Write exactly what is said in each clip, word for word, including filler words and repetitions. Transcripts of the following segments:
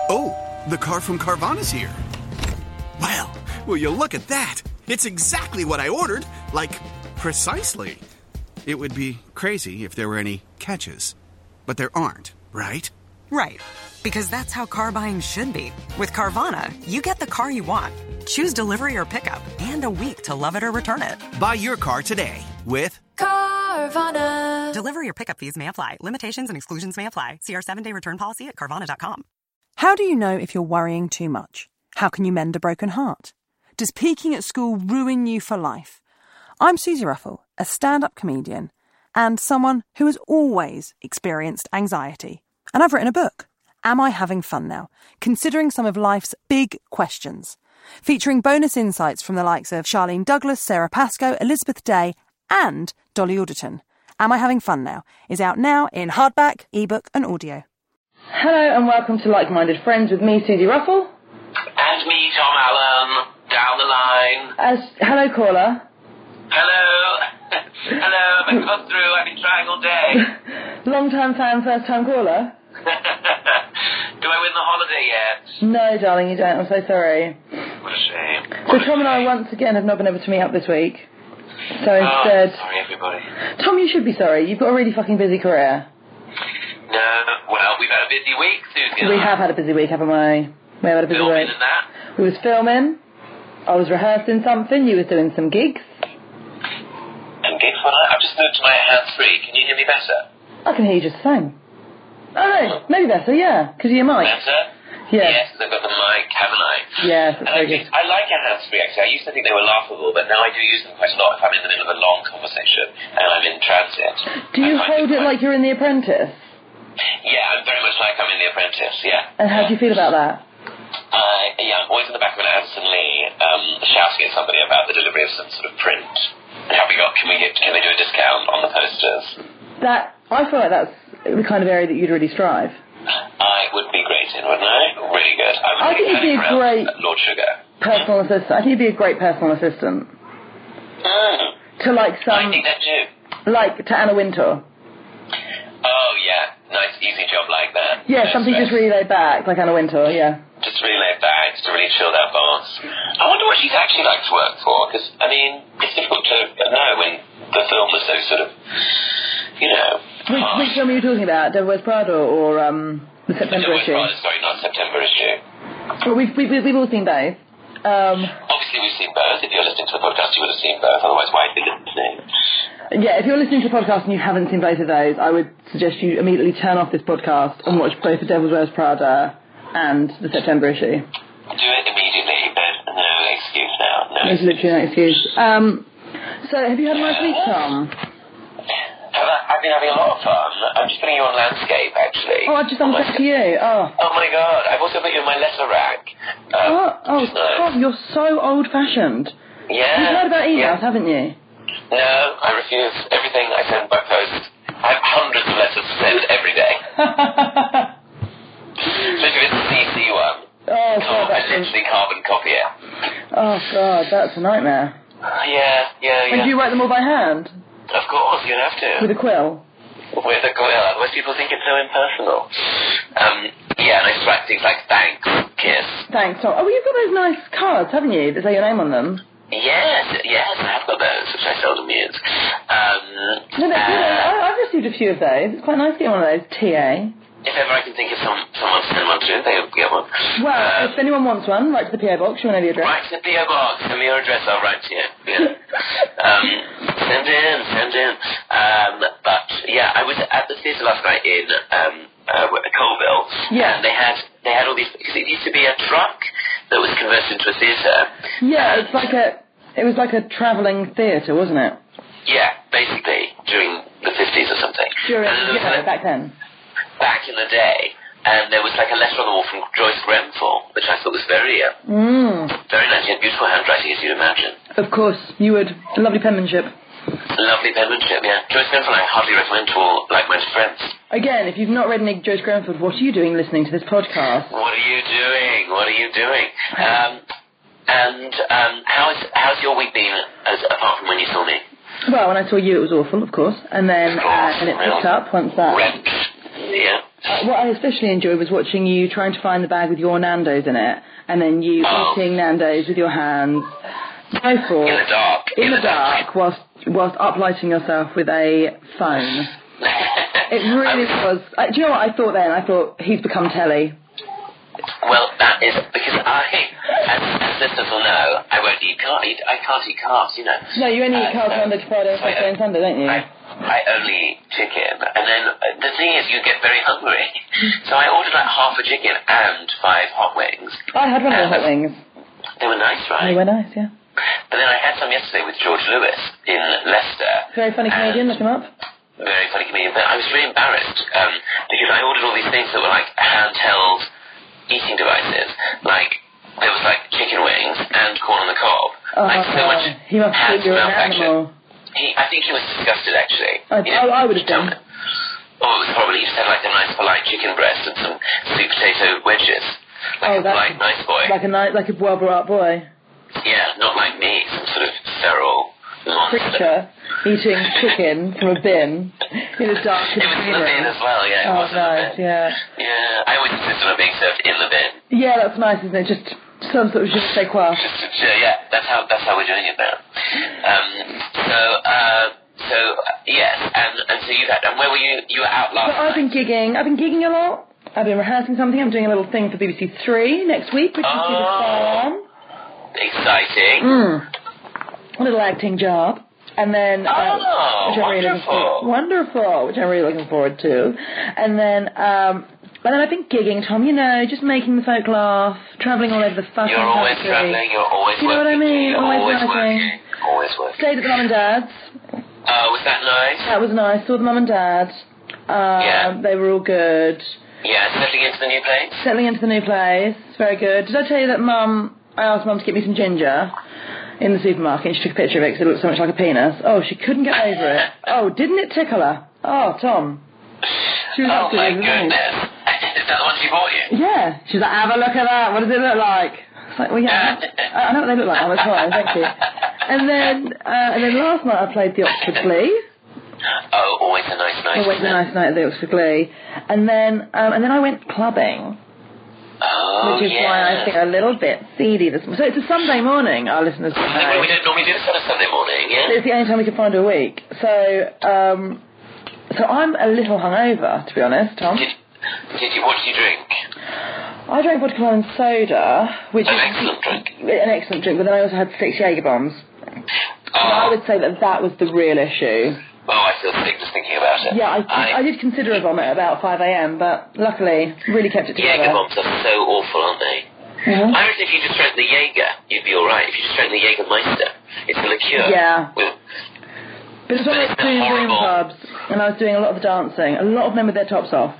Oh, the car from Carvana's here. Well, will you look at that? It's exactly what I ordered. Like, precisely. It would be crazy if there were any catches. But there aren't, right? Right. Because that's how car buying should be. With Carvana, you get the car you want. Choose delivery or pickup and a week to love it or return it. Buy your car today with Carvana. Delivery or pickup fees may apply. Limitations and exclusions may apply. See our seven-day return policy at Carvana dot com. How do you know if you're worrying too much? How can you mend a broken heart? Does peaking at school ruin you for life? I'm Susie Ruffle, a stand-up comedian and someone who has always experienced anxiety. And I've written a book, Am I Having Fun Now? Considering some of life's big questions. Featuring bonus insights from the likes of Charlene Douglas, Sarah Pascoe, Elizabeth Day and Dolly Alderton. Am I Having Fun Now? Is out now in hardback, ebook and audio. Hello and welcome to Like-Minded Friends with me, Susie Ruffle. And me, Tom Allen, down the line. As hello, caller. Hello. Hello, I've got through, I've been trying all day. Long-time fan, first-time caller? Do I win the holiday yet? No, darling, you don't. I'm so sorry. What a shame. So What Tom a and I shame. once again have not been able to meet up this week. So Oh, instead... sorry, everybody. Tom, you should be sorry. You've got a really fucking busy career. No, well, we've had a busy week, Susie. We have had a busy week, haven't we? We have had a busy Filming week. and that. We was filming. I was rehearsing something. You was doing some gigs. And gigs one night. I've just moved to my hands-free. Can you hear me better? I can hear you just the same. Oh, no. Maybe better, yeah. Because of your mic. Better? Yeah. Yes, I've got the mic, haven't I? Yes, And that's I, very think, good. I like a hands-free, actually. I used to think they were laughable, but now I do use them quite a lot if I'm in the middle of a long conversation and I'm in transit. Do you I find hold it quite- like you're in The Apprentice? Yeah, I'm very much like I'm in The Apprentice, yeah. And how do you feel about that? Uh, yeah, I'm always in the back of an Addison Lee um, shouting at somebody about the delivery of some sort of print. Have we got, can we get, can they do a discount on the posters? That, I feel like that's the kind of area that you'd really strive. I would be great in, wouldn't I? Really good. I, would I think you'd be a great Lord Sugar. personal assistant. I think you'd be a great personal assistant. Mm. To like I some, think that too. like to Anna Wintour. Oh, yeah. Nice, easy job like that. Yeah, No something stress. just really laid back, like Anna Wintour, yeah. Just really laid back, just a really chilled out boss. I wonder what she's actually like to work for, because, I mean, it's difficult to know when the film was so sort of, you know... Which, harsh. which film are you talking about? Devil Wears Prada or um, the September Devil Wears issue? Prada, sorry, not September issue. Well, we've, we've, we've all seen both. Um, Obviously, we've seen both. If you're listening to the podcast, you would have seen both. Otherwise, why be listening? yeah, if you're listening to the podcast and you haven't seen both of those, I would suggest you immediately turn off this podcast and watch both The Devil Wears Prada and the September issue. Do it immediately. There's no excuse now. No There's excuse. literally no excuse. Um, so, have you had a nice week, Tom? Have I, I've been having a lot of fun. I'm just putting you on landscape, actually. Oh, I've just done On my that to you. Oh. Oh my god, I've also put you in my letter rack. Um, Oh, oh which is nice. God, you're so old-fashioned. Yeah. You've heard about emails, yeah. haven't you? No, I refuse. Everything I send by post. I have hundreds of letters to send every day. Especially if it's a C C one. Oh, God, Oh, I that's... literally carbon copy it. Oh, God, that's a nightmare. Yeah, yeah, yeah. And do you write them all by hand? Of course, you'd have to. With a quill? With a quill, otherwise people think it's so impersonal. Um, yeah, and I write things like thanks, kiss. Thanks, Tom. Oh, well, you've got those nice cards, haven't you, that say your name on them? Yes, yes, I have got those, which I seldom use. Um, No, no, uh, I, I've received a few of those. It's quite nice to get one of those, T A. if ever I can think of some, someone to send one to, they'll get one. Well, Um, if anyone wants one, write to the P O Box. You want to know the address? Write to the P O Box, send me your address, I'll write to you. Yeah. um, send in, send in. Um, but, yeah, I was at the theatre last night in um, uh, Colville. Yeah. And they had, they had all these, because it used to be a truck that was converted into a theatre. Yeah, And- it's like a... It was like a travelling theatre, wasn't it? Yeah, basically, during the fifties or something. During, And there you was know, a- back then. back in the day, and there was like a letter on the wall from Joyce Grenfell, which I thought was very, uh, Mm. very nice. She had beautiful handwriting, as you'd imagine. Of course, you would. Lovely penmanship. Lovely penmanship, yeah. Joyce Grenfell I hardly recommend to all like-minded friends. Again, if you've not read Nick Joyce Grenfell, what are you doing listening to this podcast? What are you doing? What are you doing? Um, and um, how's how's your week been, as apart from when you saw me? Well, when I saw you, it was awful, of course. And then, Of course, uh, and it well, picked up once that... Rent. Yeah. uh, what I especially enjoyed was watching you trying to find the bag with your Nando's in it, and then you oh. eating Nando's with your hands. No fraud. In the dark. In, in the, the dark, dark, whilst whilst uplighting yourself with a phone. It really was. Uh, do you know what I thought then? I thought he's become telly. Well, that is because I, as, as listeners will know, I won't eat carbs. I can't eat carbs, you know. No, you only eat uh, carbs so Monday to Friday, I, Saturday and Sunday, don't you? I, I only eat chicken, and then uh, the thing is, you get very hungry. So I ordered like half a chicken and five hot wings. I had one of the hot wings. They were nice, right? They were nice, yeah. But then I had some yesterday with George Lewis in Leicester. Very funny comedian, look him up. Very funny comedian, but I was really embarrassed um, because I ordered all these things that were like handheld eating devices. Like, there was like chicken wings and corn on the cob. Oh, like so much he must think you're an animal. He, I think he was disgusted, actually. I, you know, know, I would have done. Oh, it was horrible. He just had like a nice polite chicken breast and some sweet potato wedges. Like oh, a polite, nice boy. Like a nice, like a well brought up boy. Yeah, not like me, some sort of feral monster. Creature eating chicken from a bin in a dark It was in the bin as well, yeah. It oh, was in nice, the bin. yeah. Yeah, I always insist on it being served in the bin. Yeah, that's nice, isn't it? Just some sort of je ne sais quoi. Just, uh, yeah, that's how that's how we're doing it now. Um, so, uh, so uh, yes, and and so you had, and where were you? You were out last So I've been gigging. I've been gigging a lot. I've been rehearsing something. I'm doing a little thing for B B C Three next week, which is oh, the farm. Exciting. Mm. A little acting job. And then, uh, oh, which I'm really looking wonderful. forward, wonderful, which I'm really looking forward to. And then, um, and then I've been gigging, Tom. You know, just making the folk laugh, travelling all over the fucking You're always country. travelling. You're always you know working. what I mean? You're always, always working. working. Always working. Stayed at the mum and dad's. Oh, was that nice? That was nice. Saw the mum and dad. Um, Yeah. They were all good. Yeah, settling into the new place. Settling into the new place. It's very good. Did I tell you that mum? I asked mum to get me some ginger in the supermarket, and she took a picture of it because it looked so much like a penis. Oh, she couldn't get over it. Oh, didn't it tickle her? Oh, Tom. She was Oh my absolutely goodness. Is that the one she bought you? Yeah. She was like, have a look at that. What does it look like? It's like, well, yeah. I I know what they look like. Oh, that's fine. Thank you. And then, uh, and then last night I played the Oxford Glee. Oh, always a nice night. Always a nice night at the Oxford Glee. And then, um, and then I went clubbing. Oh, Which is yeah. why I feel a little bit seedy this morning. So it's a Sunday morning, our listeners will Well, know. we don't normally do this on a Sunday morning, yeah? It's the only time we can find a week. So, um, so I'm a little hungover, to be honest, Tom. Did, did you, what did you drink? I drank vodka and soda, which An is excellent drink. an excellent drink, but then I also had six Jaeger bombs. Oh. And I would say that that was the real issue. Oh, I feel sick just thinking about it. Yeah, I, I, I did consider a vomit at about five a.m., but luckily, really kept it together. Jaeger bombs are so awful, aren't they? Mm-hmm. I reckon if you just drank the Jaeger, you'd be alright. If you just drank the Jägermeister, it's a liqueur. Yeah. With, But it was one of But those it's two room horrible. clubs, and I was doing a lot of the dancing. A lot of men with their tops off.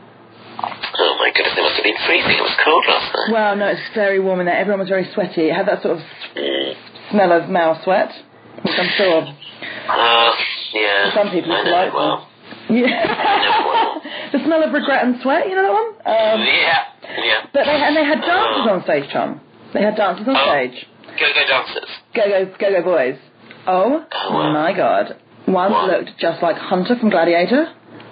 oh my goodness, it must have been freezing. It was cold last night. Well, no, it's very warm in there. Everyone was very sweaty. It had that sort of Mm. smell of male sweat, which I'm sure Uh, yeah. for some people I it's know, delightful. well. Yeah. The smell of regret and sweat, you know that one? Um, yeah, yeah. but they, and they had dancers on stage, Tom. They had dancers on Oh. stage. Go-go dancers. Go-go, go-go boys. Oh, Oh, wow. my God. One What? looked just like Hunter from Gladiator.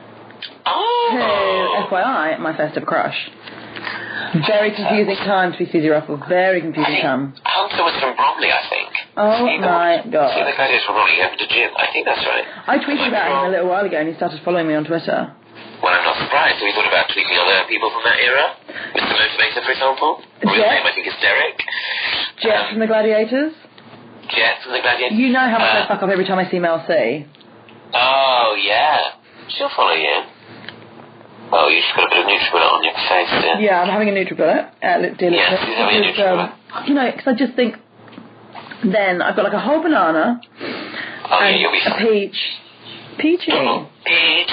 Oh. Who, F Y I, my first ever crush. Very confusing time to be Susie Ruffle. Very I confusing think time. Hunter was from Bromley, I think. Oh, See the- my God. See the gladiators from Bromley, he opened a gym. I think that's right. I tweeted about him a little while ago and he started following me on Twitter. Well, I'm not surprised. Have you thought about tweeting other people from that era? Mister Motivator, for example? Or his Jet? name, I think, is Derek. Jet Um, from the Gladiators. Jet from the Gladiators. You know how much Uh, I fuck up every time I see Mel C. Oh, yeah. She'll follow you. Oh, you've got a bit of NutriBullet on your face, dear. Yeah, I'm having a NutriBullet. Uh, li- dear Yes, listeners, he's having a because, um, you know, because I just think then I've got like a whole banana Oh, yeah, and you'll be a fine. peach. Peachy. Peach.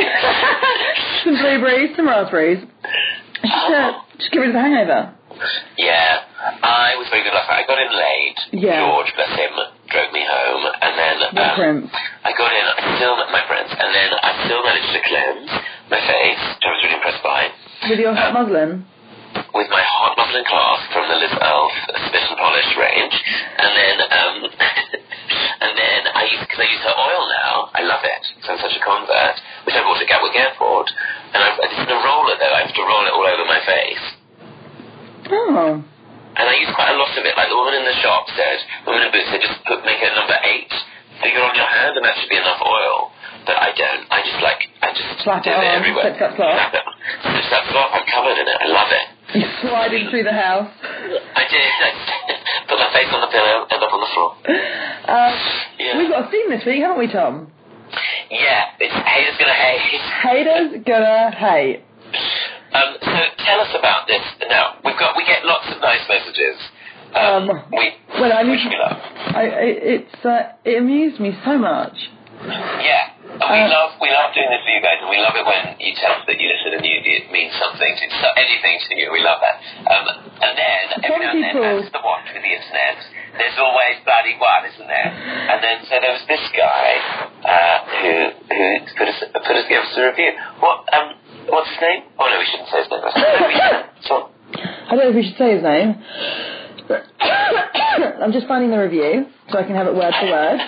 Some blueberries, some raspberries. Just, uh, just get rid of the hangover. Yeah, I was very good last night. I got in late. Yeah. George, bless him, drove me home, and then Your um, prince. I got in. I still my friends, and then I still managed to cleanse my face, which I was really impressed by, With your hot Um, muslin. with my hot muslin cloth from the Liz Elf Spit and Polish range, and then um, and then I use because I use her oil now. I love it. So I'm such a convert, which I bought at Gatwick Airport. And I've, it's in a roller, though. I have to roll it all over my face. Oh. And I use quite a lot of it. Like the woman in the shop said, the woman in Boots said, just put, make a number eight figure on your hand, and that should be enough oil. But I don't. I just, like, I just Slap do it it on, everywhere. slip, slap, slap. Slap it on. Slip, slap, slap. I'm covered in it. I love it. You're sliding through the house. I did. I put my face on the pillow, end up on the floor. Um, Yeah. We've got a theme this week, haven't we, Tom? Yeah, it's haters gonna hate. Haters gonna hate. Um, so tell us about this. Now we've got we get lots of nice messages. Um, Um, we well, I which mean, we love. I, it, it's uh, it amused me so much. Yeah, and we Uh, love we love doing this for you guys, and we love it when you tell us that you listen and you, it means something to so anything to you. We love that. Um, and then every Some now and then, people- as the watch with the internet, there's always bloody one, isn't there? And then so there was this guy uh, who who put us put us gave us a review. What um what's his name? Oh no, we shouldn't say his name. We should. So, I don't know if we should say his name. I'm just finding the review so I can have it word for word.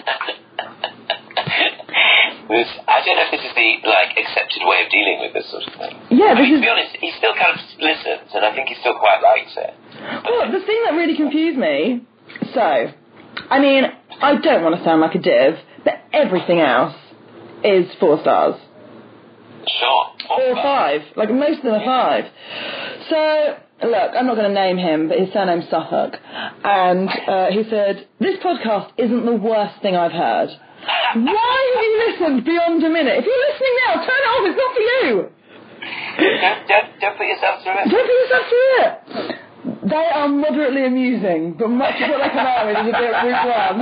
was, I don't know if this is the like accepted way of dealing with this sort of thing. Yeah, I this mean, is. to be honest, he still kind of listens, and I think he still quite likes it. Well, the thing that really confused me. So, I mean, I don't want to sound like a div, but everything else is four stars. Sure. Or five. Like, most of them are five. So, look, I'm not going to name him, but his surname's Suffolk. And uh, he said, this podcast isn't the worst thing I've heard. Why have you listened beyond a minute? If you're listening now, turn it off. It's not for you. Don't, don't, don't put yourself through it. Don't put yourself through it. They are moderately amusing, but much of what they come out with is a bit route one.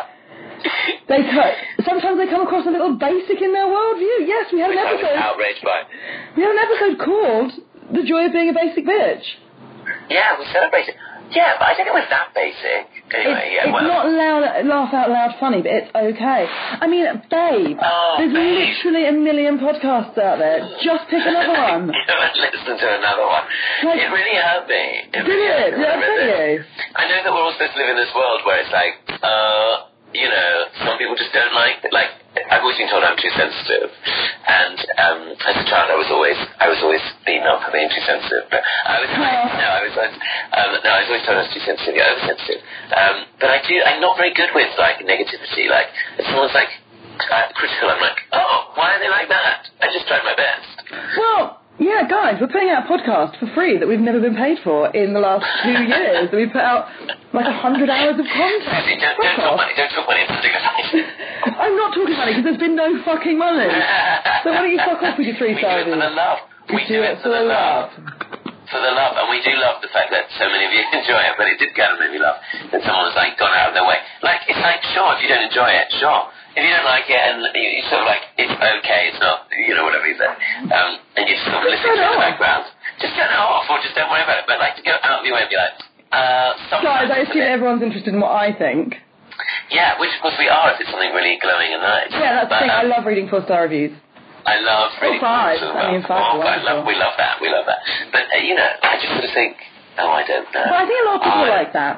They co- sometimes they come across a little basic in their worldview. Yes, we had an Which I was episode. outraged by. We had an episode called "The Joy of Being a Basic Bitch." Yeah, we celebrate it. Yeah, but I don't think it was that basic. Anyway, It's, yeah, it's well. not loud, laugh out loud funny, but it's okay. I mean, babe, Oh, there's babe. literally a million podcasts out there. Just pick another one. You know, and listen to another one. Like- it really hurt me. It Did really it? hurt me Did I when read tell this. you? I know that we're all supposed to live in this world where it's like, uh, you know, some people just don't like, like, I've always been told I'm too sensitive, and um, as a child I was always, I was always beaten up for being too sensitive, but I was, Oh. no, I was, um, no, I was always told I was too sensitive, yeah, oversensitive, um, but I do, I'm not very good with, like, negativity, like, if someone's, like, uh, critical, I'm like, oh, why are they like that? I just tried my best. Well, yeah, guys, we're putting out a podcast for free that we've never been paid for in the last two years. We put out like a hundred hours of content. Susie, don't, don't Fuck talk off. money, don't talk money, it's ridiculous. I'm not talking money because there's been no fucking money. So why don't you fuck off with your three We do stars? it for the love. We do it for the love. For the love, and we do love the fact that so many of you enjoy it, but it did kind of make me laugh that someone was like gone out of their way. Like, it's like, sure, if you don't enjoy it, sure. If you don't like it and you, you sort of like, it's okay, it's not, you know, whatever you said, um, and you just sort of listen to it in the background, just turn it off or just don't worry about it. But like to go out of your way and be like, uh, Guys, sometimes. I assume everyone's interested in what I think. Yeah, which of course we are if it's something really glowing and nice. Yeah, that's the but, thing. I um, love reading four-star reviews. I love reading five. books as I well. mean, five Oh, are I love, we love that, we love that. But, uh, you know, I just sort of think, oh, I don't know. But I think a lot of people I- are like that.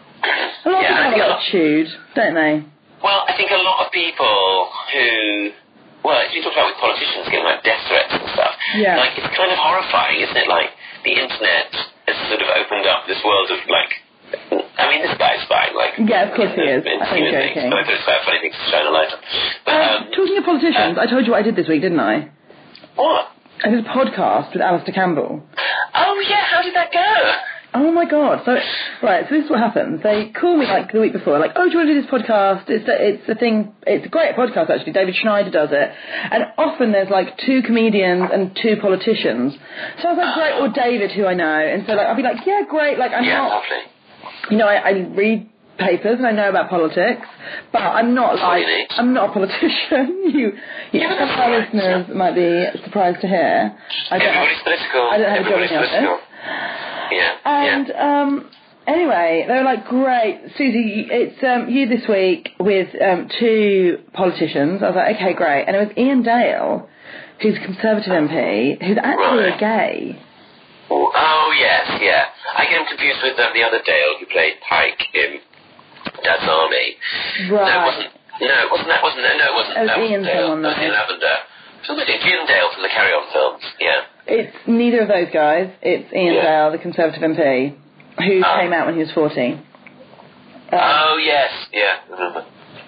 A lot Yeah, of people I have think an a lot- attitude, don't they? Well, I think a lot of people who, well, as we talked about with politicians getting like death threats and stuff, Yeah. like it's kind of horrifying, isn't it? Like the internet has sort of opened up this world of like, I mean, this guy's fine, like. Yeah, of course he is. It's I'm human joking. things, but it's quite funny things to shine a light on. But, Uh, um, talking of politicians, uh, I told you what I did this week, didn't I? what? I did a podcast with Alistair Campbell. Oh yeah, how did that go? Oh my god! So, right, so this is what happens. They call me like the week before, like, oh, do you want to do this podcast? It's a, it's a thing. It's a great podcast actually. David Schneider does it, and often there's like two comedians and two politicians. So I was like, great, or David, who I know, and so like I'll be like, yeah, great. Like I'm Yeah, not, lovely. you know, I, I read papers and I know about politics, but I'm not all like you need. I'm not a politician. you, you Yeah, but some that's of our all right, listeners might be surprised to hear. I don't Everybody's have, political. I don't have a job in Everybody's the office. political. Yeah. And yeah. um, anyway, they were like, great, Susie, it's um, you this week with um, two politicians. I was like, okay, great. And it was Ian Dale, who's a Conservative M P, who's actually Right. a gay. Oh, oh, yes, yeah. I get him confused with um, the other Dale who played Pike in Dad's Army. Right. No, it wasn't. No, it wasn't that. Wasn't no, no, it wasn't. It was that Ian wasn't Dale. someone, That was though. Ian Lavender. Somebody, Ian Dale from the Carry On films, yeah. It's neither of those guys. It's Ian Yeah. Dale, the Conservative M P, who Oh. came out when he was fourteen. Uh, oh, yes, yeah, I remember.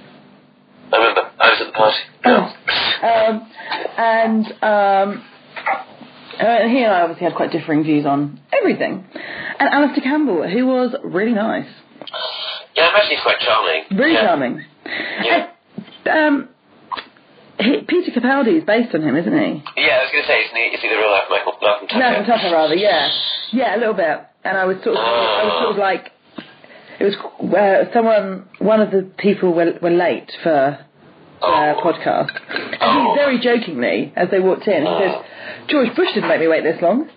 I remember. I was at the party. No. um, and um, uh, he and I obviously had quite differing views on everything. And Alistair Campbell, who was really nice. Yeah, I imagine he's quite charming. Really yeah. charming. Yeah. And, um, he, Peter Capaldi is based on him, isn't he? Yeah, I was going to say, isn't he, is he the real life Michael Malcolm Tucker? Malcolm Tucker, rather, yeah. Yeah, a little bit. And I was sort of, I was sort of like, it was uh, someone, one of the people were, were late for uh, Oh. podcast. And Oh. he very jokingly, as they walked in, he Oh. said, George Bush didn't make me wait this long.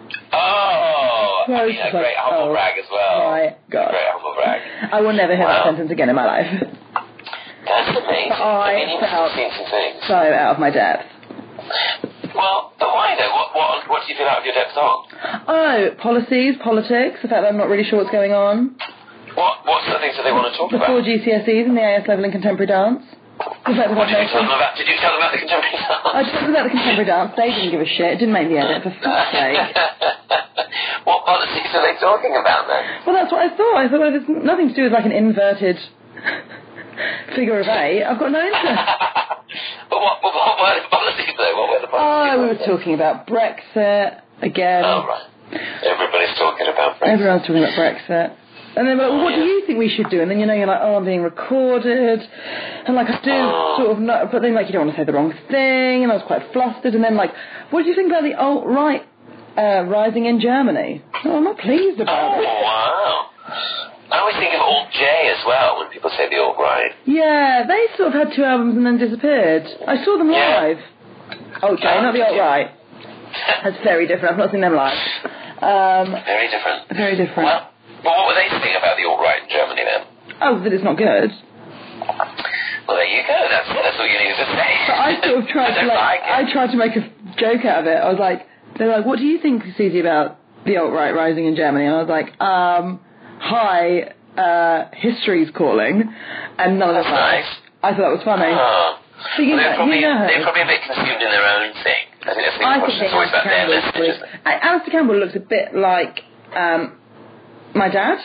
Oh, So I I was mean, a just great like, humble oh, brag as well. my God. Great humble brag. I will never hear that Wow. sentence again in my life. That's amazing. But I mean, he must felt- have seen some things. So out of my depth. Well, but why though? What, what, what do you feel out of your depth on? Oh, policies, politics, the fact that I'm not really sure what's going on. What, what sort of things do they want to talk The about? four G C S Es and the A S level in contemporary dance. The fact that What I've did you tell them noticed- about? Did you tell them about the contemporary dance? I told them about the contemporary dance. They didn't give a shit. It didn't make the edit, for fuck's sake. What politics are they talking about then? Well, that's what I thought. I thought, well, there's nothing to do with like an inverted figure of eight. I've got no interest. But what, what, what were the policies though? What were the policies? Oh, we were talking about Brexit again. Oh, right. Everybody's talking about Brexit. Everyone's talking about Brexit. And then, like, well, what do you think we should do? And then, you know, you're like, oh, I'm being recorded. And, like, I do Oh. sort of know, but then, like, you don't want to say the wrong thing. And I was quite flustered. And then, like, what do you think about the alt-right uh, rising in Germany? Oh, I'm not pleased about Oh, it. wow. I always think of Alt-J as well when people say the alt-right. Yeah, they sort of had two albums and then disappeared. I saw them Yeah. live. Alt-J, Oh, not the did you? alt-right. That's very different. I've not seen them live. Um, Very different. very different. Well, but what were they saying about the alt-right in Germany then? Oh, that it's not good. Well, there you go. That's, that's all you needed to say. But I sort of tried I to don't like, like it. I tried to make a joke out of it. I was like, they're like, what do you think, Susie, about the alt-right rising in Germany? And I was like, um, hi, uh, history's calling. And none of them That's laughed. nice. I thought that was funny. Oh. But you Well, they're, know, probably, you know. they're probably a bit consumed in their own thing. I think that's the I question. think It's always about their Campbell message, was, isn't it? I- Alistair Campbell looks a bit like um, my dad.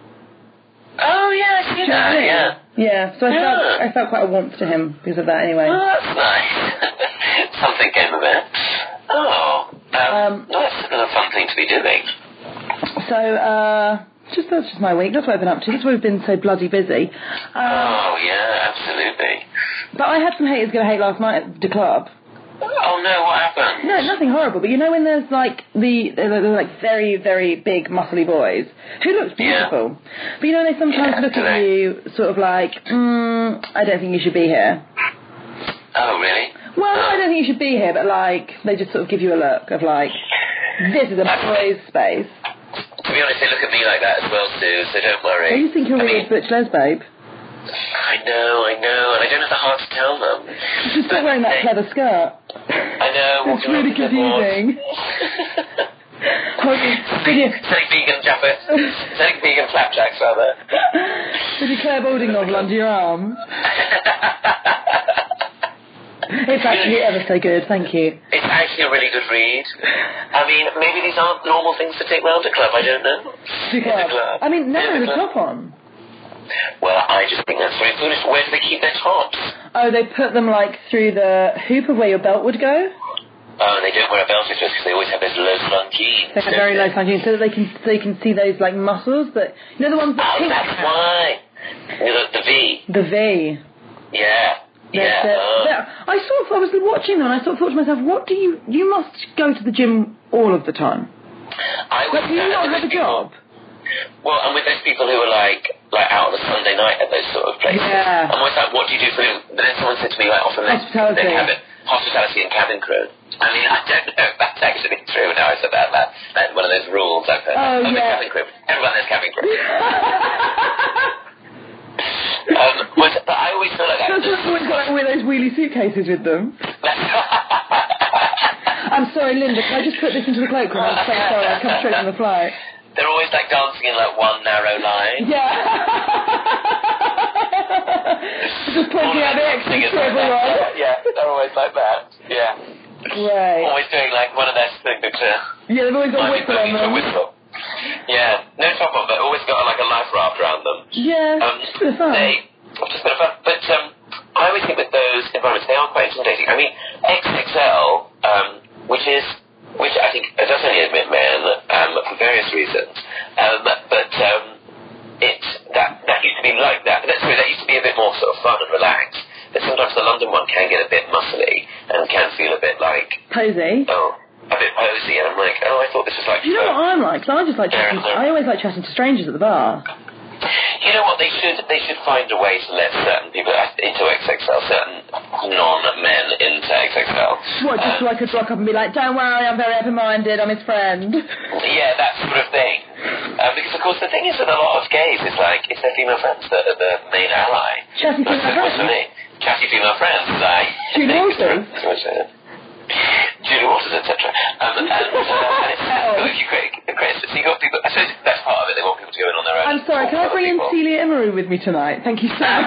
Oh, yeah, I see Do you know what I that, mean? yeah. Yeah, so I Yeah. felt I felt quite a warmth to him because of that anyway. Oh, that's nice. Something came of it. Oh, um, Um, well, that's another fun thing to be doing. So, uh, just that's just my week. That's what I've been up to. That's why we've been so bloody busy. Um, Oh, yeah, absolutely. But I had some haters going to hate last night at the club. Oh, no, what happened? No, nothing horrible. But you know when there's like the they're, they're like very very big muscly boys who looks Yeah. beautiful, but you know they sometimes Yeah, look do at they? you sort of like, mm, I don't think you should be here. Oh, really? Well, no, I don't think you should be here, but like they just sort of give you a look of like, this is a boys' space. To be honest, they look at me like that as well, Sue, so don't worry. So you think you're I really mean, a butch les babe? I know, I know, and I don't have the heart to tell them. Just But stop wearing that they- pleather skirt. I know. It's really confusing. Selling vegan jappets. Selling vegan flapjacks, rather. With your Claire Balding novel under your arm. It's actually ever so good, thank you. It's actually a really good read. I mean, maybe these aren't normal things to take round a club, I don't know. To In the club. club. I mean, no, In the the club. top on. Well, I just think that's very foolish. Where do they keep their tops? Oh, they put them like through the hoop of where your belt would go. Oh, and they don't wear a belt because they always have those low slung jeans. They have don't very they? low fine jeans so that they can they can see those like muscles that you know the ones that Oh, Pink that's has. why. The, the V. The V. Yeah. That's Yeah. it. oh. That- I sort of I was watching them and I sort of thought to myself, what do you you must go to the gym all of the time. I would But do you say not with have a those people- job? Well, and with those people who are like, like out on a Sunday night at those sort of places, Yeah. I'm always like, what do you do for? But then someone said to me, like, often they Hospitality. they cabin, hospitality and cabin crew. I mean, I don't know if that's actually true. Now I said that, that that's one of those rules I've heard. Oh, the yeah. cabin crew. Everyone has cabin crew. um, was, but I always feel like that. Those ones always got like, all those wheelie suitcases with them. I'm sorry, Linda, can I just put this into the cloakroom? I'm so sorry, I come straight from the flight. They're always like dancing in like one narrow line. Yeah. Just pointing out the exits to everyone. Yeah, they're always like that. Yeah. Right. Always doing like one of their signature. Yeah, they've always got a whistle on them. Whistle. Yeah, no top on, but always got like a life raft around them. Yeah, um, it's a bit of fun. They, it's just a bit of fun. But um, I always think with those environments, they are quite intimidating. I mean, X X L, um, which is, which I think it does only admit men um, for various reasons, um, but um, it's that that used to be like that. That's true. That used to be a bit more sort of fun and relaxed. But sometimes the London one can get a bit muscly and can feel a bit like Posy. Oh. A bit posy, and I'm like, oh, I thought this was like... Do you know what I'm like? Cause I just like chatting... I always like chatting to strangers at the bar. You know what? They should they should find a way to let certain people into X X L, certain non-men into X X L. What, just um, so I could rock up and be like, don't worry, I'm very open-minded, I'm his friend. Yeah, that sort of thing. Um, because, of course, the thing is with a lot of gays, it's like, it's their female friends that are the main ally. Chatty female friends? For me. Chatty female friends, like... Julie Walters? Julie Walters, et cetera. Um, and, uh, and it's sad, but if you create, create, so you got people, I suppose that's part of it, they want people to go in on their own. I'm sorry, can I bring in Celia Immeru with me tonight? Thank you so much.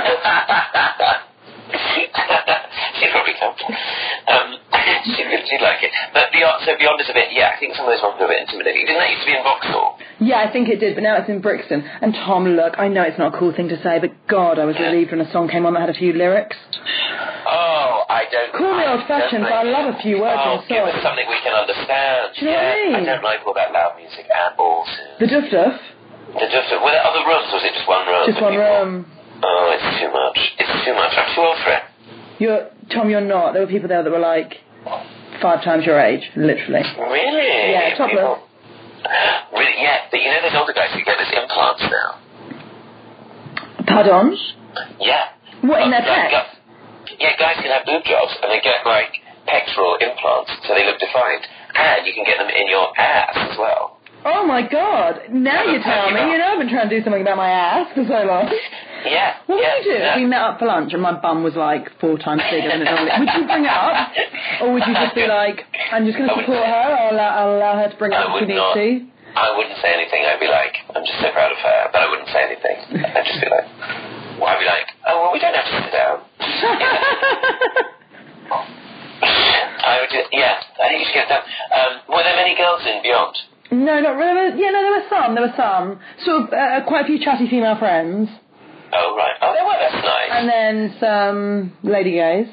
She'd probably come. Um, she'd, she'd like it. But beyond, so beyond is a bit, yeah, I think some of those ones are a bit intimidating. Didn't that used to be in Vauxhall? Yeah, I think it did, but now it's in Brixton. And Tom, look, I know it's not a cool thing to say, but God, I was relieved when a song came on that had a few lyrics. Oh, I don't... Call me old-fashioned, but I love a few words oh, in songs. Give us something we can understand. Do you know yeah, what I mean? I don't like all that loud music at all. The Duff Duff? The Duff Duff. Were there other rooms, or was it just one room? Just one room. Oh, it's too much. It's too much. I'm too old for it. You're... Tom, you're not. There were people there that were like five times your age, literally. Really? Yeah, topless. Really? Yeah, but you know those older guys who get those implants now? Pardon? Yeah. What, in uh, their like, pecs? Yeah, guys can have boob jobs and they get like pectoral implants so they look defined. And you can get them in your ass as well. Oh my God. Now you tell me. You know I've been trying to do something about my ass for so long. Yeah. What yeah, would you do yeah. if we met up for lunch and my bum was like four times bigger than it normally is? Would you bring it up? Or would you just be like, I'm just going to support her, I'll allow, I'll allow her to bring it up if we need to? I wouldn't say anything. I'd be like, I'm just so proud of her, but I wouldn't say anything. I'd just be like, well, I'd be like, oh, well, we don't have to sit down. I would just, yeah, I think you should get it done. Um, were there many girls in Beyond? No, not really. Yeah, no, there were some. There were some. Sort of, uh, quite a few chatty female friends. Oh, right. Oh, there were. That's nice. And then some lady gays.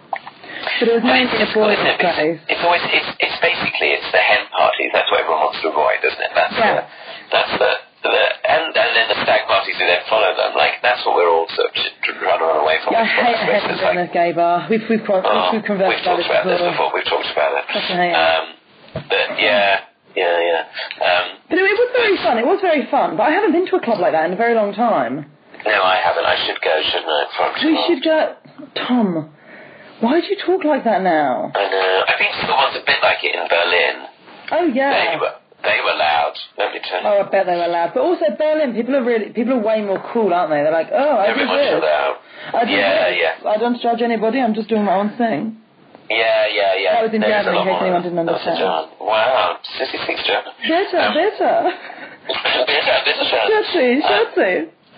But it was mainly a boy gays. It's always, it's, it's basically, it's the hen parties. That's what everyone wants to avoid, isn't it? That's yeah. the, that's the, the and, and then the stag parties who then follow them. Like, that's what we're all sort of trying to run away from. Yeah, I hate a hen in a gay bar. We've, we've, we've, oh, we've conversed we've talked about this before. We've talked about it. Fucking hate it. Um, but, yeah. Yeah, yeah. Um, but it, it was very fun. It was very fun. But I haven't been to a club like that in a very long time. No, I haven't. I should go, shouldn't I? For we should go... Tom, why do you talk like that now? I know. I think the ones a bit like it in Berlin. Oh, yeah. They were, they were loud. Let me tell you. Oh, I bet they were loud. But also Berlin, people are really... People are way more cool, aren't they? They're like, oh, I do this. Out. I do yeah, this. yeah. I don't judge anybody. I'm just doing my own thing. Yeah, yeah, yeah. That was in German, in case anyone didn't understand. Wow, Sissy speaks German. Bitte, um, bitte. bitte, bitte schön. Schatzi, Schatzi.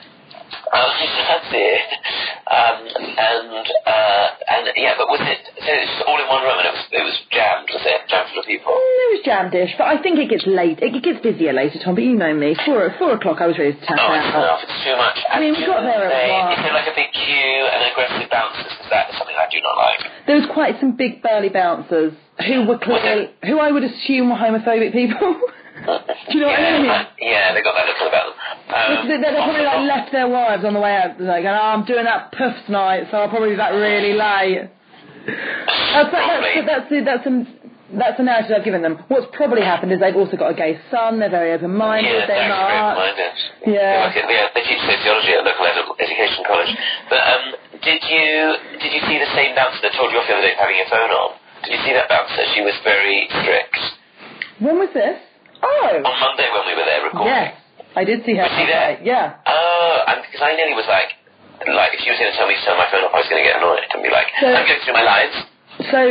Um, Schatzi. Um, and, uh, and, yeah, but was it, so it was all in one room and it was, it was jammed, was it? Jammed full of people? Mm, it was jammed-ish, but I think it gets late. It gets busier later, Tom, but you know me. Four, four o'clock, I was ready to tap oh, out. Oh, it's enough. It's too much. I mean, we got there at one. Is there like a big queue and aggressive bouncers? Is that something I do not like? There was quite some big burly bouncers who were clearly, who I would assume were homophobic people. Do you know yeah, what I mean? Uh, yeah, they got that look about them. Um, they, they probably like left their wives on the way out, like, oh, I'm doing that puff tonight, so I'll probably be back really late. That's, that's, that's, that's, that's, a, that's the narrative I've given them. What's probably happened is they've also got a gay son, they're very open-minded, yeah, they're not... open-minded. Yeah. Like, yeah, they teach sociology at a local ed- education college. But um, did you did you see the same bouncer that told you off the other day for having your phone on? Did you see that bouncer? She was very strict. When was this? Oh! On Monday when we were there recording. Yes, I did see her. Was she there? Yeah. Oh, because I nearly was like, like if she was going to tell me to turn my phone off, I was going to get annoyed and be like, so, I'm going through my lines. So,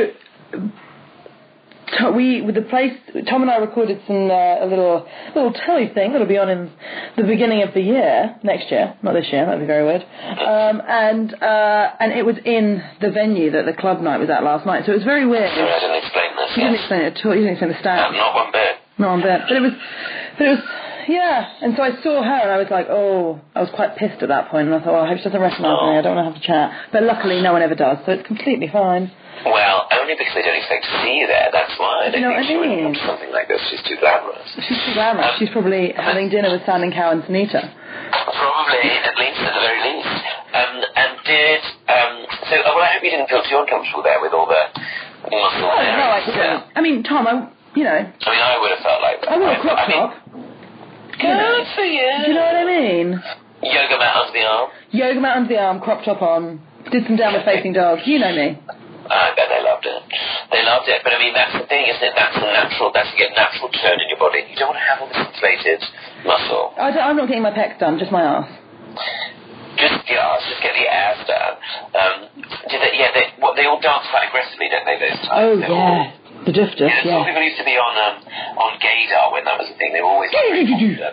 we, with the place, Tom and I recorded some, uh, a little, little telly thing that'll be on in the beginning of the year, next year, not this year, that'd be very weird. Um, and, uh, and it was in the venue that the club night was at last night, so it was very weird. Sorry, I didn't explain Yes, You yes. didn't explain it at all. You didn't explain the stats. Um, not one bit. Not one bit. But it was, but it was, yeah. And so I saw her and I was like, oh, I was quite pissed at that point. And I thought, oh, I hope she doesn't recognise Oh. me. I don't want to have to chat. But luckily, no one ever does, so it's completely fine. Well, only because they don't expect to see you there. That's why. They You know think what I she wouldn't mean? come to something like this. She's too glamorous. She's too glamorous. Um, She's probably having dinner with Sand and Cow and Sunita. Probably, at least, at the very least. Um, and did, um, so, oh, well, I hope you didn't feel too uncomfortable there with all the muscle Oh, there. no, I didn't. I mean, Tom, I, you know, I mean, I would have felt like that. I wore a crop I mean, top. good for you. Do you know what I mean? Yoga mat under the arm. Yoga mat under the arm, crop top on, did some downward facing dog. You know me. I bet they loved it. They loved it, but I mean, that's the thing, isn't it? That's a natural, that's to get natural turn in your body. You don't want to have all this inflated muscle. I don't, I'm not getting my pecs done, just my arse. Just the arse, just get the ass done. Um, did they, yeah, they, what, they all dance quite aggressively, don't they, those types? Oh, They're yeah. all- The duff duff, Yeah, yeah. some people used to be on um, on Gaydar when that was a thing. They were always like, very popular.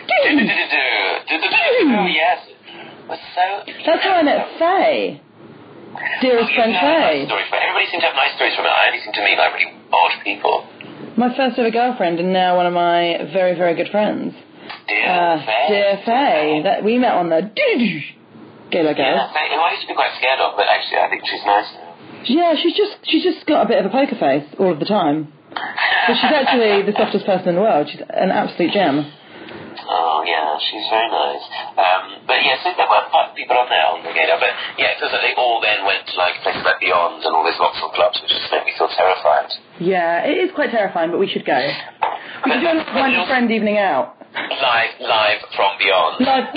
Do-do-do-do-do. Yes. It was so... That's how I met Faye. Dearest Oh, friend you have nice Faye. stories from it. Everybody seemed to have nice stories from it. I only seem to meet like really odd people. My first ever girlfriend and now one of my very, very good friends. Dear Uh, Faye. Dear Faye. That, we met on the Gayla Girls. Yeah, Faye, who I used to be quite scared of, but actually I think she's nice now. Yeah, she's just she's just got a bit of a poker face all of the time. But she's actually the softest person in the world. She's an absolute gem. Oh, yeah, she's very nice. Um, but yeah, so there were quite people on there on the Gaydar, but yeah, it feels like they all then went to like places like Beyond and all these Vauxhall clubs, which just made me feel terrified. Yeah, it is quite terrifying, but we should go. We should go and find a friend evening out. Live, live from Beyond. Live.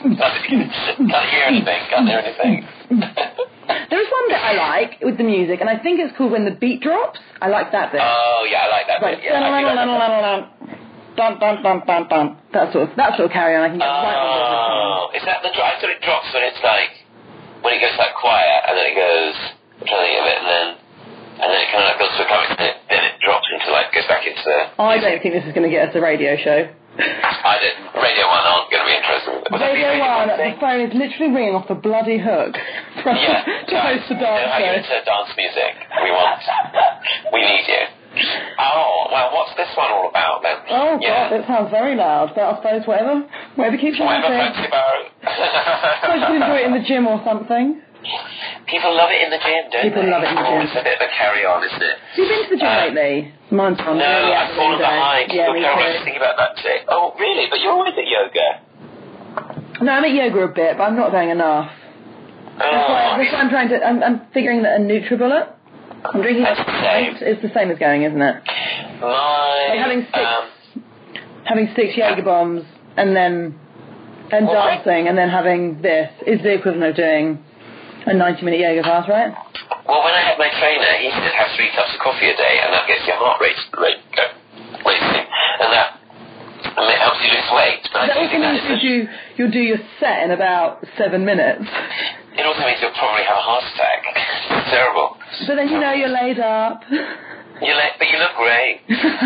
Can't hear anything, can't hear anything. There's one bit I like with the music, and I think it's called when the beat drops. I like that bit. Oh, yeah, I like that Like, bit. Yeah, I do like that. dun, dun, dun, dun, dun. That sort of, that sort of carry on. I can get right on board with. Oh, is that the drop? I thought it drops when it's like, when it goes like quiet, and then it goes, I'm trying to think of it, and then, and then it kind of like goes to a comic, and it, then it drops into like, goes back into the... I don't think this is going to get us a radio show. I did. Radio one aren't going to be interested. Was that Radio the One, the thing? phone is literally ringing off the bloody hook for us Yeah, to guys, host a you know dance how you're show. into dance music. We want, we need you. Oh, well, what's this one all about then? Oh yeah. god, it sounds very loud, but I suppose whatever, whatever keeps you Whatever happy. floats your boat. I suppose you can enjoy it in the gym or something. People love it in the gym, don't People they? love it in the gym. Oh, it's a bit of a carry-on, isn't it? Have you been to the gym Uh, lately? Mine's fun. No, really I've fallen every day. behind. Yeah, Look, me I was too. thinking about that today. Oh, really? But you're always at yoga. No, I'm at yoga a bit, but I'm not going enough. That's Oh, why, that's why I'm trying to. I'm, I'm figuring that a NutriBullet. I'm drinking. That's the same. It's the same as going, isn't it? My, Like having six, um, having six yoga bombs and then and Well, I- dancing and then having this is the equivalent of doing a ninety minute yoga class, right? well, when I had my trainer, he said have three cups of coffee a day, and that gets your heart rate, rate go, racing, and that and it helps you lose weight. But I That do also think that means is you do you'll do your set in about seven minutes. It also means you'll probably have a heart attack. It's terrible. But then you know you're laid up. You look, but you look great.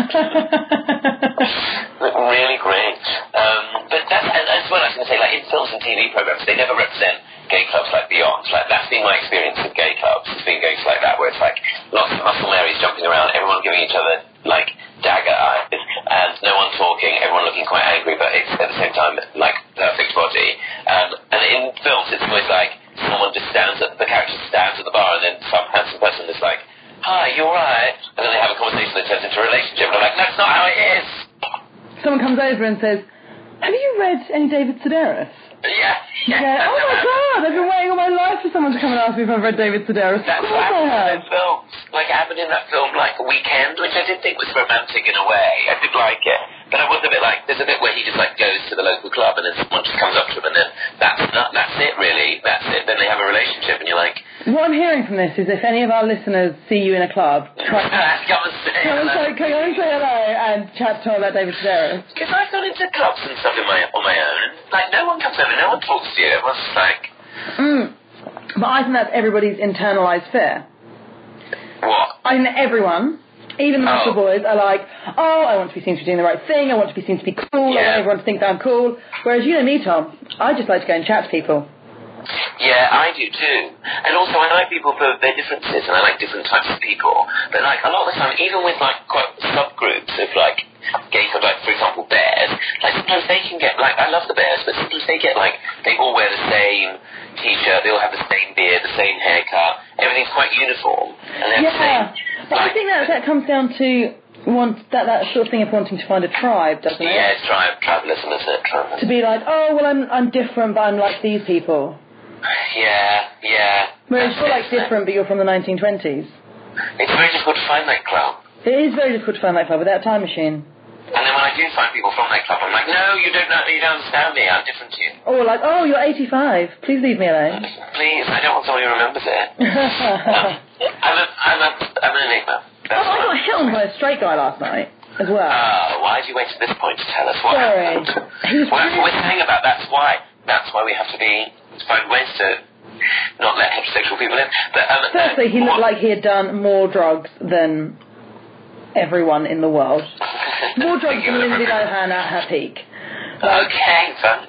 Look really great. Um, but that's, and that's what I was going to say, like in films and T V programs, they never represent gay clubs like Beyond. Like that's been my experience with gay clubs. It's been gigs like that where it's like lots of muscle Marys jumping around, everyone giving each other like dagger eyes, and no one talking, everyone looking quite angry, but it's at the same time like perfect body. Um, and in films, it's always like someone just stands at the character stands at the bar, and then some handsome person is like, "Hi, you alright?" And then they have a conversation that turns into a relationship, and I'm like, "That's not how it is." Someone comes over and says, "Have you read any David Sedaris?" Yeah, You yeah. go, "Oh my god, I've been waiting all my life for someone to come and ask me if I've read David Sedaris." That's Of what course I happened have. in films. Like, it happened in that film, like, Weekend, which I did think was romantic in a way. I did like it. But I was a bit like, there's a bit where he just, like, goes to the local club and then someone just comes up to him and then that's not, that's it, really. That's it. Then they have a relationship and you're like... What I'm hearing from this is if any of our listeners see you in a club, try come and say come and say, come and say hello and chat to her about David Sedaris. Because I've gone into clubs and stuff in my, on my own, and, like, no one comes over, no one talks to you. Everyone's just like... Mm. But I think that's everybody's internalised fear. What? I mean, everyone, even the muscle Oh. boys, are like, oh, I want to be seen to be doing the right thing, I want to be seen to be cool, I Yeah. want everyone to think that I'm cool. Whereas you know me, Tom, I just like to go and chat to people. Yeah, I do too. And also I like people for their differences, and I like different types of people. But like a lot of the time, even with like quite subgroups of like gay clubs, like for example bears, like sometimes they can get like, I love the bears, but sometimes they get like, they all wear the same t-shirt, they all have the same beard, the same haircut, everything's quite uniform. And they have Yeah, the same, but like, I think that, that comes down to want that, that sort of thing of wanting to find a tribe, doesn't it? yeah, it's tribe, tribalism, isn't it? Tribalism. To be like, oh, well, I'm I'm different, but I'm like these people. Yeah, yeah. Whereas That's you're it, like isn't it? different, but you're from the nineteen twenties. It's very difficult to find that club. It is very difficult to find that club without a time machine. And then when I do find people from that club, I'm like, no, you don't know, you don't understand me, I'm different to you. Or like, oh, you're eighty-five. Please leave me alone. Please, I don't want someone who remembers it. um, I'm a, I'm a, I'm an enigma. That's Oh, I what got hit on by a straight guy last night as well. Oh, why did you wait to this point to tell us what Sorry. happened? He was Well, that's what really- we're saying about, that's why, that's why we have to be, find ways to not let heterosexual people in. But, um, Firstly, he looked what- like he had done more drugs than everyone in the world. More drugs than Lindsay Lohan at her peak. Like, Okay, fun.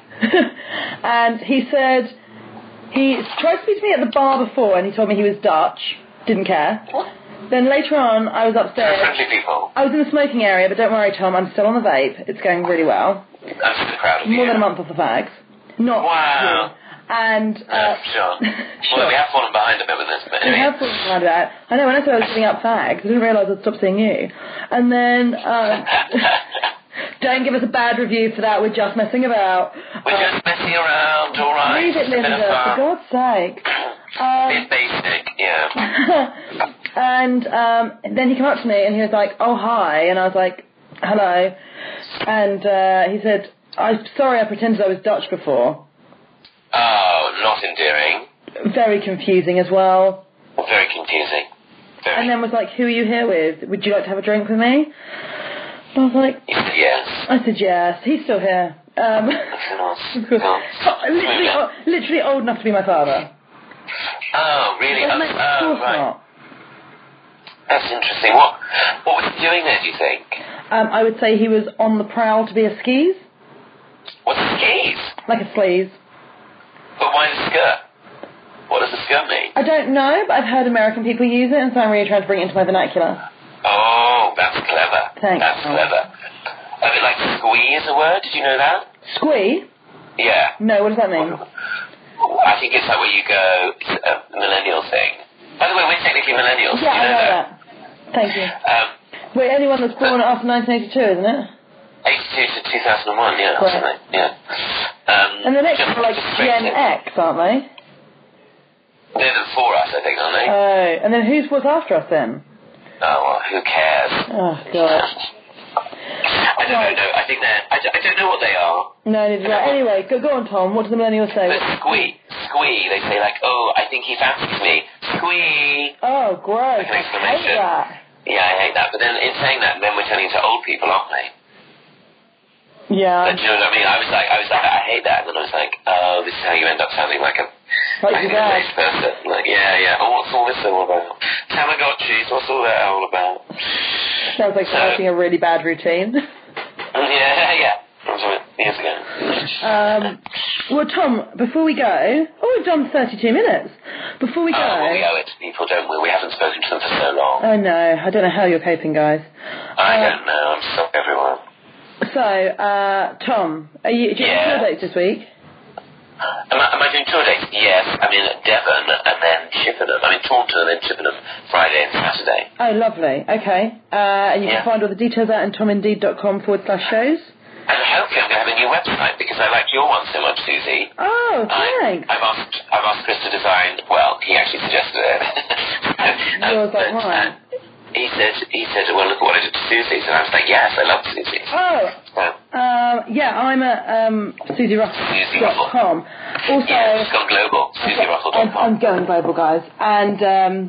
and he said he tried to speak to me at the bar before, and he told me he was Dutch. Didn't care. Then later on, I was They're upstairs. friendly people. I was in the smoking area, but don't worry, Tom, I'm still on the vape. It's going really well. I'm so proud of you. More than a month off the fags. Not Wow. you. And uh, Uh, sure. sure. Well, we have fallen behind a bit with this, but We anyway. have talked about that. I know, when I said I was giving up fags, I didn't realise I'd stop seeing you. And then, um, don't give us a bad review for that, we're just messing about. We're Uh, just messing around, alright? leave it, It's a bit Linda, of for fun. God's sake. Um, It's basic, yeah. and um, then he came up to me and he was like, oh, hi. And I was like, hello. And uh, he said, I'm sorry I pretended I was Dutch before. Oh, not endearing. Very confusing as well. Very confusing. Very. And then was like, who are you here with? Would you like to have a drink with me? And I was like, You said yes. I said yes. He's still here. Um, Nice. of course. Nice. literally, o- literally old enough to be my father. Oh, really? Of Oh, oh, course right. not. That's interesting. What What was he doing there, do you think? Um, I would say he was on the prowl to be a skis, What's the skis? like a sleaze. But why the skirt? What does the skirt mean? I don't know, but I've heard American people use it, and so I'm really trying to bring it into my vernacular. Oh, that's clever. Thanks. That's clever. A bit like squee is a word, did you know that? Squee? Yeah. No, what does that mean? I think it's like where you go, it's a millennial thing. By the way, we're technically millennials. Yeah, you I know know that? that. Thank you. Um, We're anyone that's born after nineteen eighty-two, isn't it? eighty-two to two thousand one, yeah, or Right. something, yeah. Um, And the next just- are like just straight Gen in. X, aren't they? They're before us, I think, aren't they? Oh, and then who's what's after us then? oh, well, who cares? Oh, God. I don't Right. know, I think they're, I don't, I don't know what they are. No, neither do I. Anyway, go, go on, Tom. What do the millennials say? But squee, squee, they say like, oh, I think he fancies me. Squee. Oh, gross. Like an I exclamation. hate that. Yeah, I hate that. But then in saying that, then we're turning into old people, aren't we? Yeah. But do you know what I mean? I was like, I was like, I hate that. And then I was like, oh, this is how you end up sounding like a Like like a your dad. middle-aged person. Like, yeah, yeah. Oh, what's all this all about? Tamagotchis, what's all that all about? Sounds like So- starting a really bad routine. Yeah, yeah. That was it years ago. Um, well, Tom, before we go... Oh, we've done thirty-two minutes. Before we go... Oh, well, we owe it to people, don't we? We haven't spoken to them for so long. I know. I don't know how you're coping, guys. I uh, don't know. I'm sorry, everyone. So, uh, Tom, are you, do you have Yeah. tour dates this week? Am I, am I doing tour dates? Yes. I'm in Devon and then Chippenham. I'm in Taunton and then Chippenham Friday and Saturday. Oh, lovely. Okay. Uh, and you Yeah. can find all the details out in tomindeed.com forward slash shows. And hopefully I'm going to have a new website because I liked your one so much, Susie. Oh, I, thanks. I've asked I've asked Chris to design. Well, he actually suggested it. Yours like but, mine. uh, he said he said, well, look at what I did to Susie's, and I was like, yes, I love Susie's. Oh, So, um, yeah, I'm at um, susie ruffle dot com. Also, yeah, it's gone global. Susie Ruffle dot I'm, com. I'm going global, guys. And um,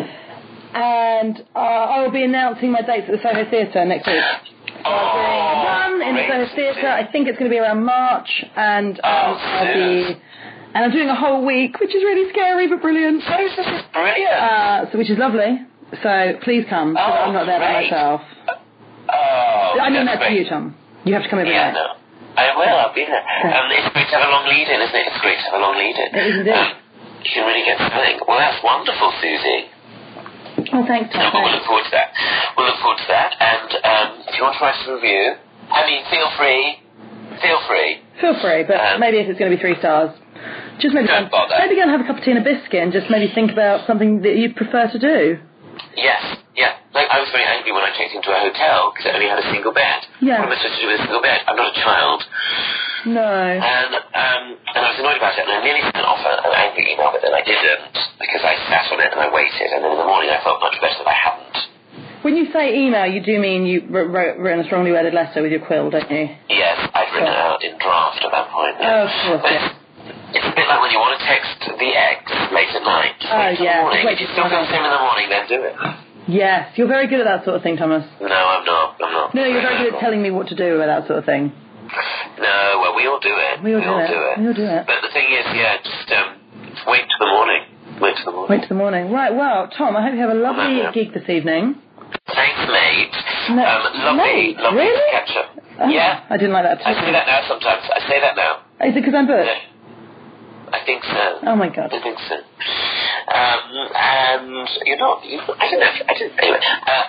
and uh, I will be announcing my dates at the Soho Theatre next week. So I'm doing one in the great. Soho Theatre. I think it's going to be around March, and um, Oh, I'll be. And I'm doing a whole week, which is really scary but brilliant. Oh, this is brilliant. Uh, so which is lovely. So please come, because Oh, I'm not there by great. myself. Oh, I mean that's that to great. you, Tom. You have to come every Yeah, day. no. I will, I'll be there. Um, it's great to have a long lead-in, isn't it? It's great to have a long lead-in. It is indeed. Um, you can really get something. Well, that's wonderful, Susie. Oh, thanks, Tom. No, but we'll look forward to that. We'll look forward to that. And um, if you want to write a review, I mean, feel free. Feel free. Feel free, but um, maybe if it's going to be three stars, just maybe don't go, bother. maybe go and have a cup of tea and a biscuit and just maybe think about something that you'd prefer to do. Yes, yeah. Like, I was very angry when I checked into a hotel because it only had a single bed. Yeah. What am I supposed to do with a single bed? I'm not a child. No. And um, and I was annoyed about it, and I nearly sent off an, an angry email, but then I didn't because I sat on it and I waited, and then in the morning I felt much better that I hadn't. When you say email, you do mean you wrote, wrote a strongly worded letter with your quill, don't you? Yes, I'd written it out in draft at that point. Yeah. Oh, of course, yeah. It's a bit like when you want to text the ex late at night. Just Oh, wait till yeah. the morning. Wait If you till still feel the the same in the morning, then do it. Yes, you're very good at that sort of thing, Thomas. No, I'm not. I'm not. No, you're very good at telling me what to do with that sort of thing. No, well, we all do it. We all, we do, all it. do it. We all do it. But the thing is, yeah, just um, wait till the morning. Wait till the morning. Wait till the morning. Right, well, Tom, I hope you have a lovely yeah. gig this evening. Thanks, mate. No, um, lovely, mate, lovely really? to catch up. Oh, Yeah. I didn't like that I too. say that now sometimes. I say that now. Is it because I'm Butch? Yeah. I think so. Oh, my God. I think so. Um, and you're not, you, I don't know, I didn't, anyway, uh,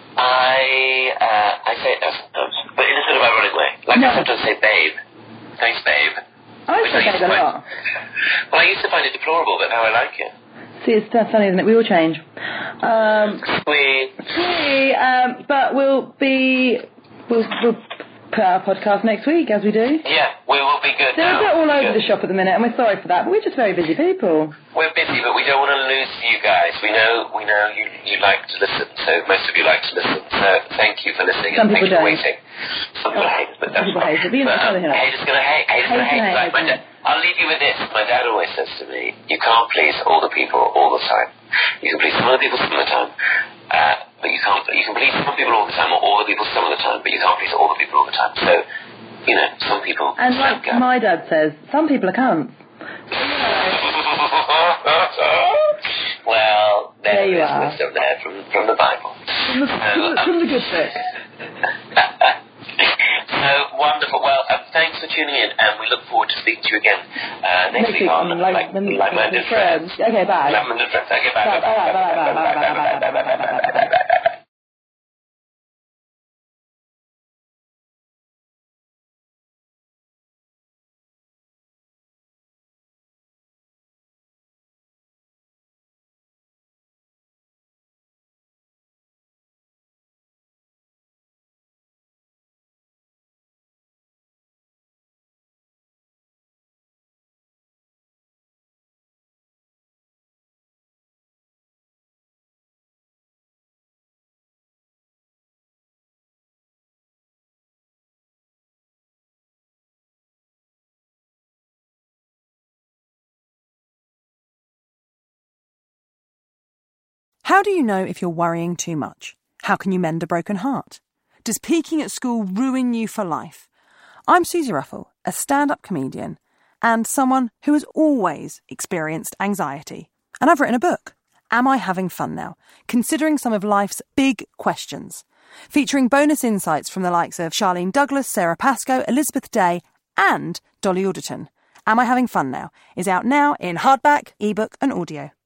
I, uh, I say it now sometimes, but in a sort of ironic way. Like No. I sometimes say babe. Thanks, babe. I Which say used that to a find- lot. Well, I used to find it deplorable, but now I like it. See, it's that's funny, isn't it? We all change. Um, We, see, um, but we'll be, we'll, we'll put out a podcast next week, as we do. yeah, we will be good They're now. a bit all over Good. the shop at the minute, and we're sorry for that, but we're just very busy people. We're busy, but we don't want to lose you guys. We know, we know you, you like to listen, so most of you like to listen, so thank you for listening Some and thank you people for don't. waiting. Some people hate it, but that's Some people fine. hate it, but you know, But, um, you know. haters gonna hate, haters gonna Haters hate. gonna Like hate, my yeah. dad, I'll leave you with this. My dad always says to me, you can't please all the people all the time. You can please some of the people some of the time, uh, but you can't, you can please some people all the time, or all the people some of the time, but you can't please all the people all the time. So, you know, some people... And like go. my dad says, some people are cunts. Well, there, There you is are. wisdom there from, from the Bible. From the, So, from the, um, from the good book. so wonderful. Well, um, thanks for tuning in, and we look forward to speaking to you again uh, next, Next week week on on Like, Like- like, Like- Minded Like Friends. Friends. Okay, bye. Like Minded Friends. Okay, bye. Bye, Bye, bye, bye, bye, bye, bye, bye, bye, bye, bye, bye, bye, bye. How do you know if you're worrying too much? How can you mend a broken heart? Does peaking at school ruin you for life? I'm Susie Ruffle, a stand-up comedian and someone who has always experienced anxiety. And I've written a book, Am I Having Fun Now? Considering some of life's big questions. Featuring bonus insights from the likes of Charlene Douglas, Sarah Pascoe, Elizabeth Day and Dolly Alderton. Am I Having Fun Now? Is out now in hardback, ebook and audio.